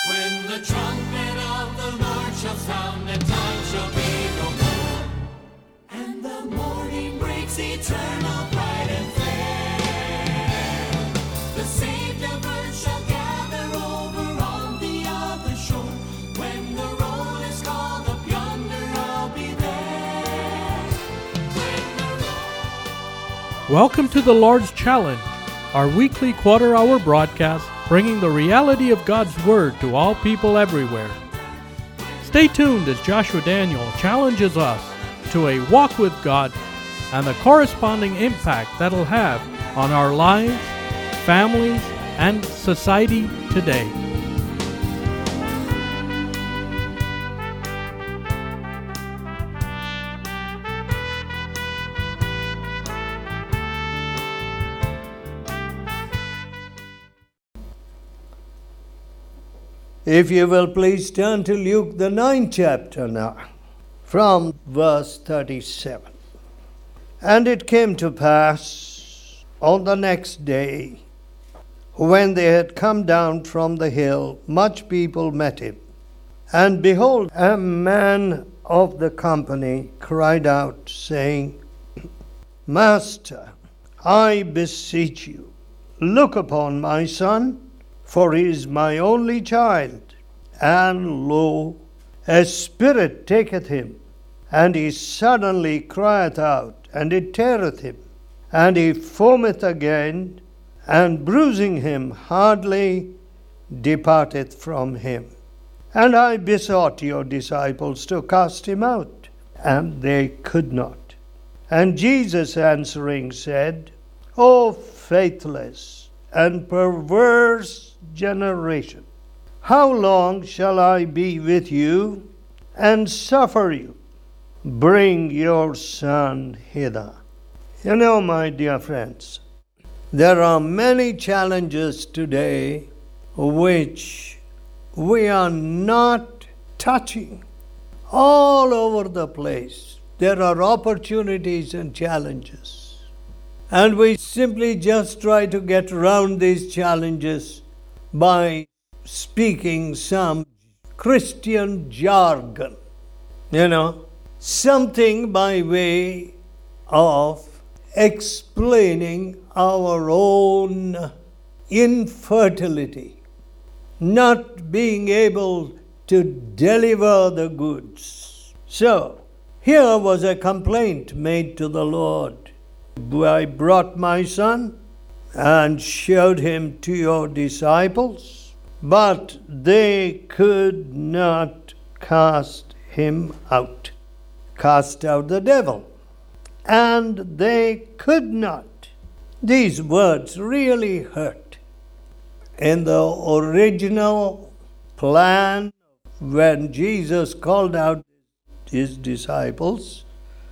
When the trumpet of the Lord shall sound, and time shall be no more, and the morning breaks eternal, bright and fair, the saved of earth shall gather over on the other shore. When the roll is called up yonder, I'll be there. Welcome to the Lord's Challenge, our weekly quarter-hour broadcast bringing the reality of God's Word to all people everywhere. Stay tuned as Joshua Daniel challenges us to a walk with God and the corresponding impact that'll have on our lives, families, and society today. If you will please turn to Luke the 9th chapter now, from verse 37. And it came to pass on the next day, when they had come down from the hill, much people met him. And behold, a man of the company cried out, saying, Master, I beseech you, look upon my son, for he is my only child, and lo, a spirit taketh him, and he suddenly crieth out, and it teareth him, and he foameth again, and bruising him hardly departeth from him. And I besought your disciples to cast him out, and they could not. And Jesus answering said, O faithless and perverse generation, how long shall I be with you and suffer you? Bring your son hither. You know, my dear friends, there are many challenges today which we are not touching. All over the place, there are opportunities and challenges. And we simply just try to get around these challenges by speaking some Christian jargon, something by way of explaining our own infertility, not being able to deliver the goods. So, here was a complaint made to the Lord. I brought my son and showed him to your disciples, but they could not cast him out. Cast out the devil. And they could not. These words really hurt. In the original plan, when Jesus called out his disciples,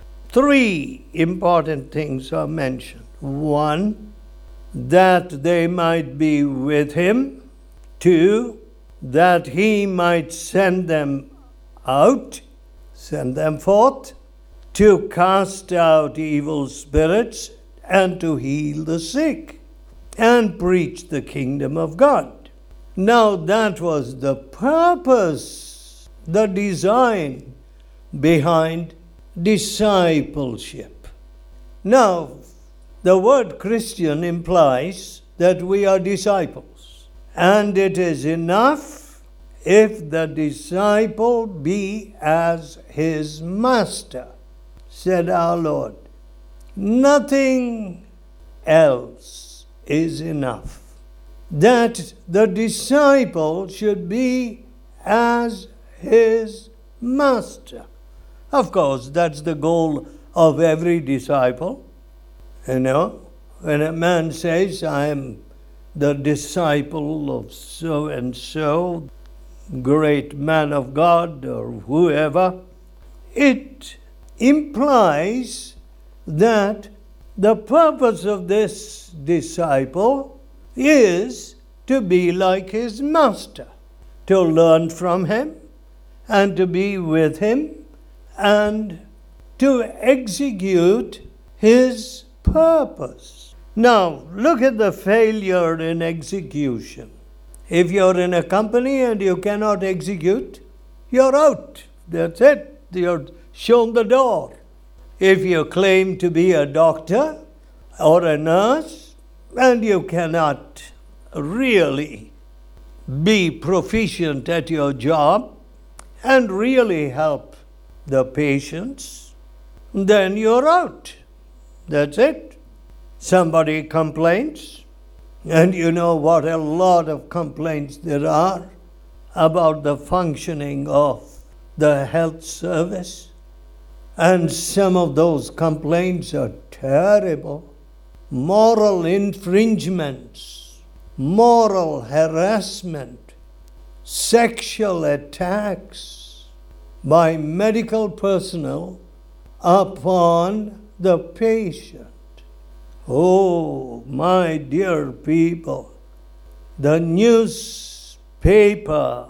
3 important things are mentioned. 1, that they might be with him. 2, that he might send them out, send them forth, to cast out evil spirits, and to heal the sick, and preach the kingdom of God. Now that was the purpose, the design behind discipleship. Now, the word Christian implies that we are disciples, and it is enough if the disciple be as his master, said our Lord. Nothing else is enough. That the disciple should be as his master. Of course, that's the goal of every disciple. When a man says, I am the disciple of so-and-so, great man of God, or whoever, it implies that the purpose of this disciple is to be like his master, to learn from him, and to be with him, and to execute his purpose. Now, look at the failure in execution. If you're in a company and you cannot execute, you're out. That's it. You're shown the door. If you claim to be a doctor or a nurse and you cannot really be proficient at your job and really help the patients, then you're out. That's it. Somebody complains, and you know what a lot of complaints there are about the functioning of the health service. And some of those complaints are terrible. Moral infringements, moral harassment, sexual attacks by medical personnel upon the patient. Oh, my dear people, the newspaper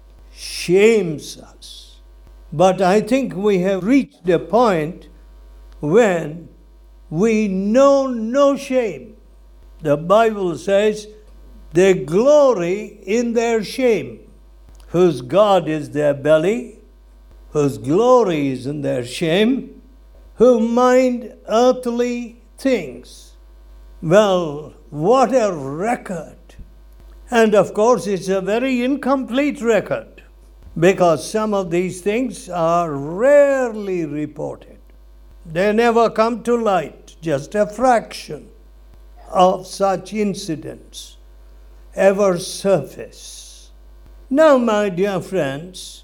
shames us. But I think we have reached a point when we know no shame. The Bible says they glory in their shame, whose God is their belly, whose glory is in their shame, who mind earthly things. Well, what a record. And of course, it's a very incomplete record, because some of these things are rarely reported. They never come to light. Just a fraction of such incidents ever surface. Now, my dear friends,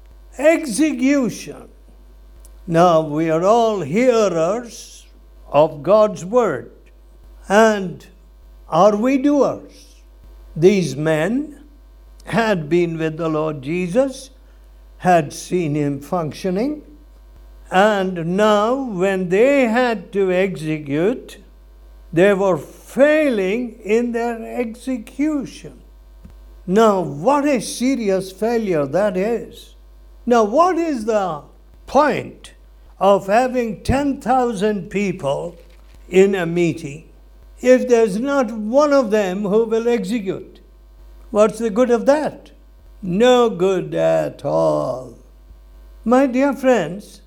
execution. Now, we are all hearers of God's word. And are we doers? These men had been with the Lord Jesus, had seen him functioning, and now when they had to execute, they were failing in their execution. Now, what a serious failure that is. Now, what is the point of having 10,000 people in a meeting if there's not one of them who will execute? What's the good of that? No good at all. My dear friends,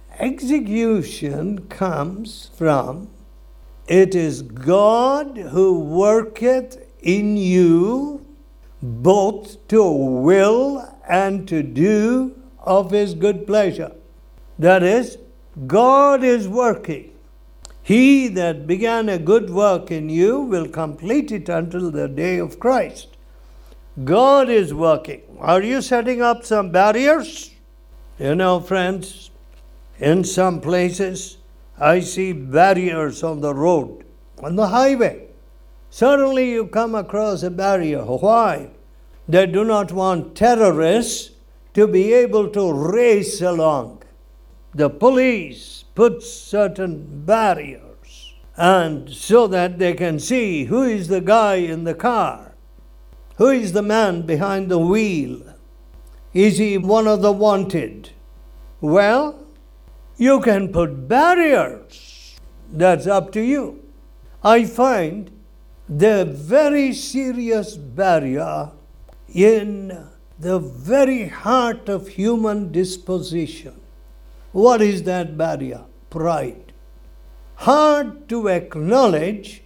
execution comes from, it is God who worketh in you both to will and to do of his good pleasure. That is, God is working. He that began a good work in you will complete it until the day of Christ. God is working. Are you setting up some barriers? You know, friends, in some places, I see barriers on the road, on the highway. Suddenly you come across a barrier. Why? They do not want terrorists to be able to race along. The police put certain barriers, and so that they can see who is the guy in the car. Who is the man behind the wheel? Is he one of the wanted? Well, you can put barriers. That's up to you. I find the very serious barrier in the very heart of human disposition. What is that barrier? Pride. Hard to acknowledge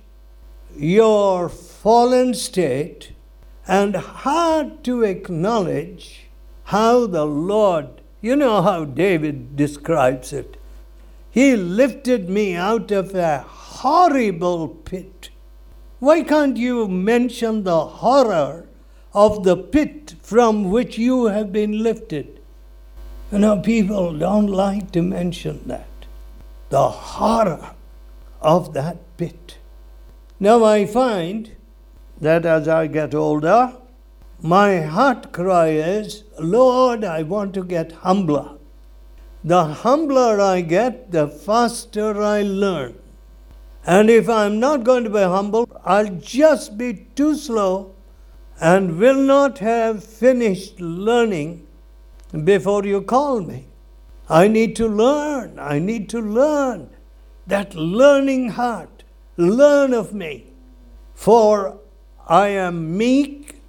your fallen state, and hard to acknowledge how the Lord, you know how David describes it. He lifted me out of a horrible pit. Why can't you mention the horror of the pit from which you have been lifted? You know, people don't like to mention that. The horror of that pit. Now I find that as I get older, my heart cry is, Lord, I want to get humbler. The humbler I get, the faster I learn. And if I'm not going to be humble, I'll just be too slow and will not have finished learning before you call me. I need to learn. I need to learn. That learning heart. Learn of me. For I am meek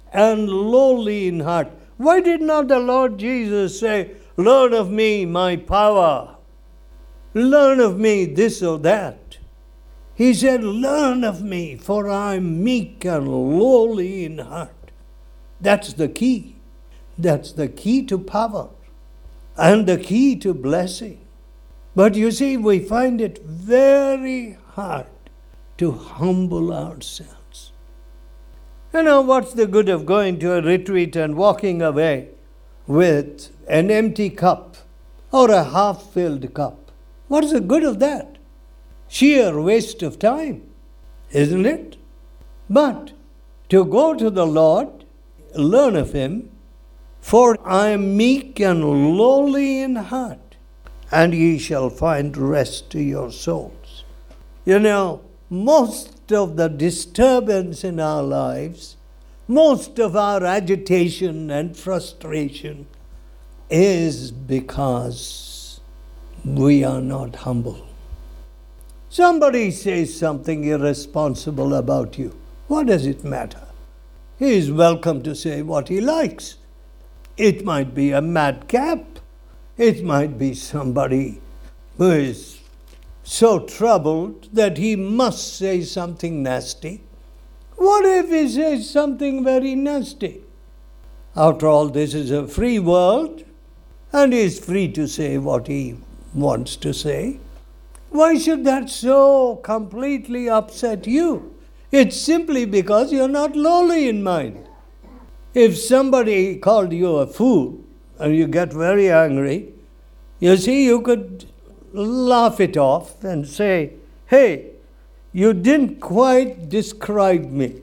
and lowly in heart. Why did not the Lord Jesus say, learn of me my power? Learn of me this or that. He said, learn of me, for I am meek and lowly in heart. That's the key. That's the key to power and the key to blessing. But you see, we find it very hard to humble ourselves. You know, what's the good of going to a retreat and walking away with an empty cup or a half-filled cup? What's the good of that? Sheer waste of time, isn't it? But to go to the Lord, learn of Him, for I am meek and lowly in heart, and ye shall find rest to your souls. You know, most of the disturbance in our lives, most of our agitation and frustration is because we are not humble. Somebody says something irresponsible about you. What does it matter? He is welcome to say what he likes. It might be a madcap. It might be somebody who is so troubled that he must say something nasty. What if he says something very nasty? After all, this is a free world, and he is free to say what he wants to say. Why should that so completely upset you? It's simply because you're not lowly in mind. If somebody called you a fool and you get very angry, you see, you could laugh it off and say, hey, you didn't quite describe me.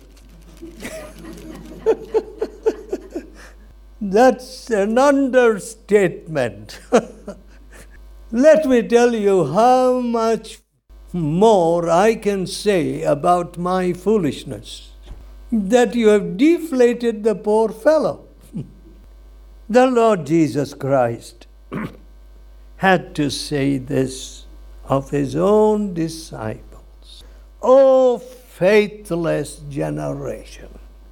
That's an understatement. Let me tell you how much more I can say about my foolishness, that you have deflated the poor fellow. The Lord Jesus Christ had to say this of His own disciples. O faithless generation!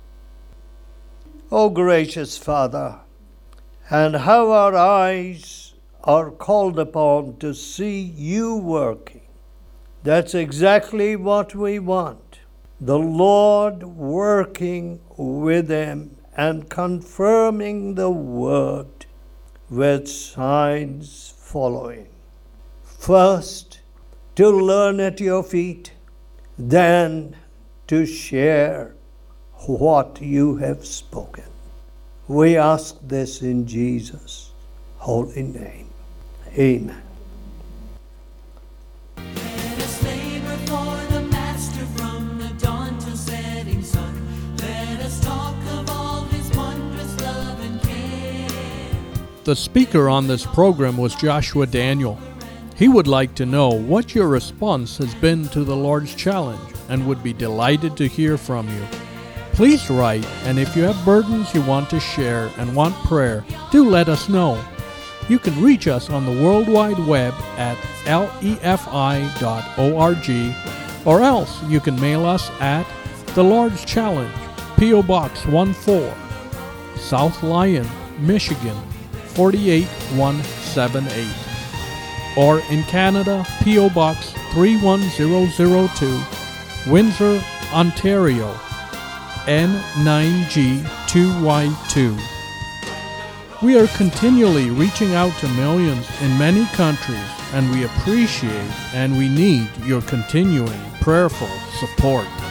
O gracious Father, and how our eyes are called upon to see You working. That's exactly what we want. The Lord working with them and confirming the word with signs following. First, to learn at Your feet, then to share what You have spoken. We ask this in Jesus' holy name. Amen. Let us labor for the Master from the dawn till setting sun. Let us talk of all His wondrous love and care. The speaker on this program was Joshua Daniel. He would like to know what your response has been to the Lord's challenge and would be delighted to hear from you. Please write, and if you have burdens you want to share and want prayer, do let us know. You can reach us on the World Wide Web at lefi.org, or else you can mail us at The Lord's Challenge, P.O. Box 14, South Lyon, Michigan 48178, or in Canada, P.O. Box 31002, Windsor, Ontario, N9G2Y2. We are continually reaching out to millions in many countries, and we appreciate and we need your continuing prayerful support.